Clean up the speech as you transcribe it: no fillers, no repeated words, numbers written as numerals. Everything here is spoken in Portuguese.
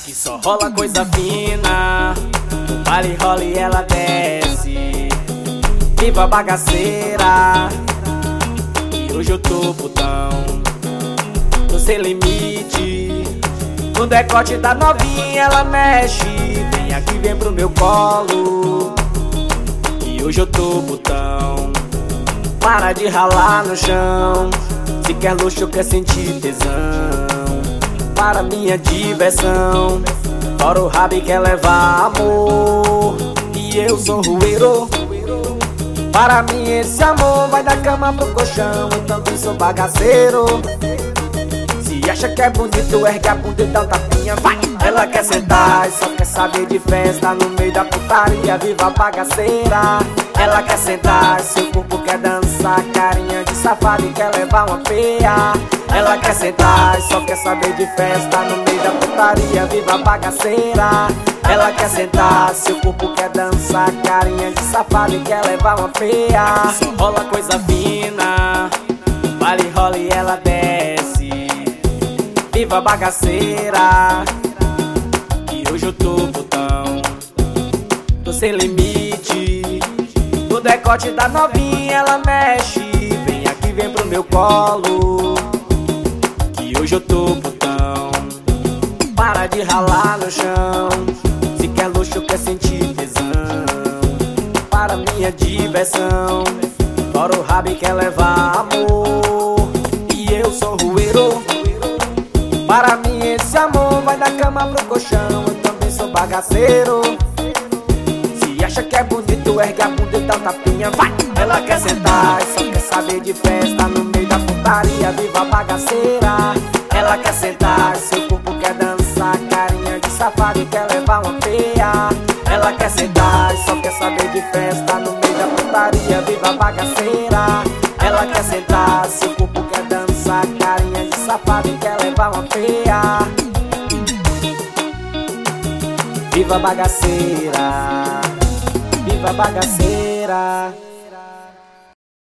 Aqui só rola coisa fina, no baile rola e ela desce. Viva bagaceira, e hoje eu tô putão, tô sem limite. No decote da novinha ela mexe, vem aqui, vem pro meu colo. E hoje eu tô putão, para de ralar no chão. Se quer luxo, quer sentir tesão, para minha diversão. Fora o rabo e quer levar amor, e eu sou rueiro. Para mim esse amor vai da cama pro colchão, então eu sou bagaceiro. Se acha que é bonito, ergue a bunda e dá um tapinha, vai! Ela quer sentar e só quer saber de festa no meio da putaria, viva bagaceira. Ela quer sentar e seu corpo quer dançar, carinha de safado e quer levar uma peia. Ela quer sentar e só quer saber de festa no meio da putaria, viva bagaceira. Ela quer sentar, seu corpo quer dançar, carinha de safado e quer levar uma peia. Só rola coisa fina, vale rola e ela desce. Viva bagaceira, e hoje eu tô putão, tô sem limite. No decote da novinha ela mexe, vem aqui, vem pro meu colo. Que hoje eu tô putão, para de ralar no chão. Se quer luxo, quer sentir tesão, para minha diversão. Fora o rabo e quer levar amor, e eu sou rueiro. Para mim esse amor vai da cama pro colchão, eu também sou bagaceiro. Se acha que é bonito, ergue a bunda e dá um tapinha, vai! Ela quer sentar e só quer saber de festa no meio da putaria, viva bagaceira. Ela quer sentar, seu corpo quer dançar, carinha de safado e quer levar uma peia. Ela quer sentar e só quer saber de festa no meio da putaria, viva bagaceira. Ela quer sentar, seu corpo quer dançar, carinha de safado e quer levar uma peia. Viva bagaceira, viva bagaceira.